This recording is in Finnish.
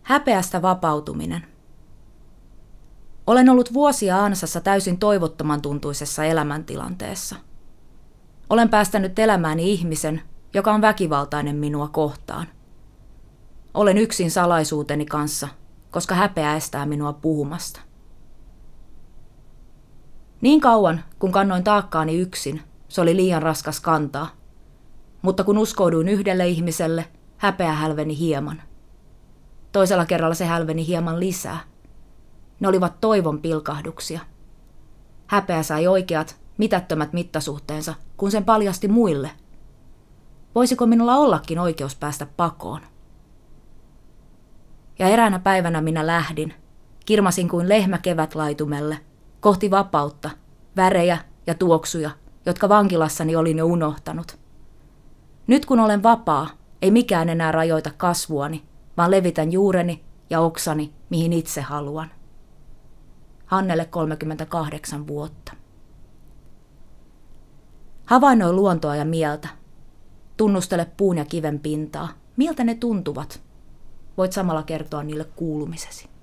Häpeästä vapautuminen. Olen ollut vuosia ansassa täysin toivottoman tuntuisessa elämäntilanteessa. Olen päästänyt elämääni ihmisen, joka on väkivaltainen minua kohtaan. Olen yksin salaisuuteni kanssa, koska häpeä estää minua puhumasta. Niin kauan, kun kannoin taakkaani yksin, se oli liian raskas kantaa. Mutta kun uskouduin yhdelle ihmiselle, häpeä hälveni hieman. Toisella kerralla se hälveni hieman lisää. Ne olivat toivon pilkahduksia. Häpeä sai oikeat, mitättömät mittasuhteensa, kun sen paljasti muille. Voisiko minulla ollakin oikeus päästä pakoon? Ja eräänä päivänä minä lähdin, kirmasin kuin lehmä kevätlaitumelle, kohti vapautta, värejä ja tuoksuja, jotka vankilassani olin jo unohtanut. Nyt kun olen vapaa, ei mikään enää rajoita kasvuani, vaan levitän juureni ja oksani, mihin itse haluan. Hannelle 38 vuotta. Havainnoi luontoa ja mieltä. Tunnustele puun ja kiven pintaa. Miltä ne tuntuvat? Voit samalla kertoa niille kuulumisesi.